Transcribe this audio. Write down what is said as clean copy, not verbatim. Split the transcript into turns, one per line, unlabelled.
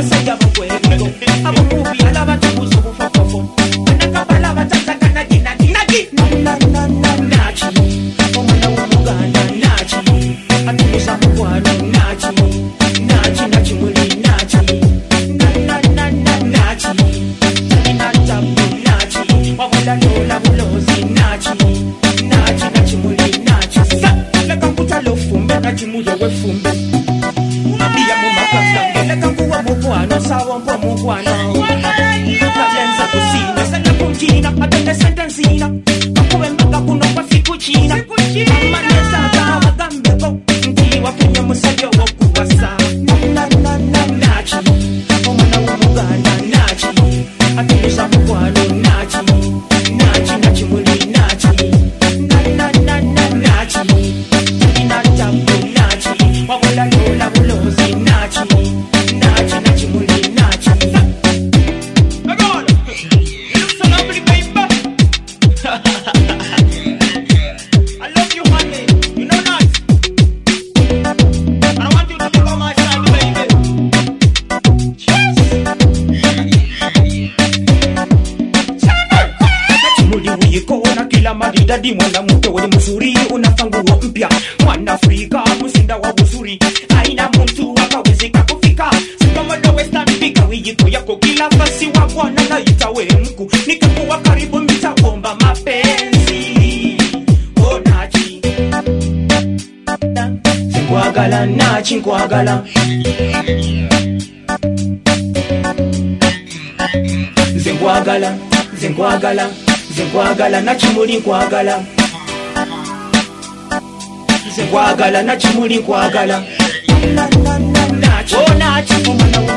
abasajja bakwego abakubi alaba tubuzo bufafofo nakabala batata kana kinaki nachi omwana w'omuganda nachi atubuza mukwano nachi muli nachi nachi inatabu nachi wabula lola bulozi nachi muli nachi leka nkutalo fumbe nachi muyo wefumbe mabia mu makasa leka nkuwa mukwano sawa mpo mukwano kalenza kusina sana kunjina atende sentensina kakuwe mpaka kuno kwa siku china amaneza gawa gambeko nkiwa kwenye musayo wokuwasa nachi omwana w'omuganda nachi atubuza mukwano nachi muli nachi inatabu nachi wabula lola bulozi nachi muli nachi so lovely baby I love you honey you know that and I want you to look on my side baby cheers muli uyikona kila maridadi mwana mute wenye mzuri unafanguo mpya mwana Afrika musinda wa uzuri aina mtu akawezeka kufika sikamada western fika uyiko yako kila fasi wa bwana na itawe mku nikakuwa karibu mitaomba mapenzi oh nachi nkwagala nachi nkwagala Nkwagala nachi muli nkwagala nachi muli nkwagala nachi oh nachi omwana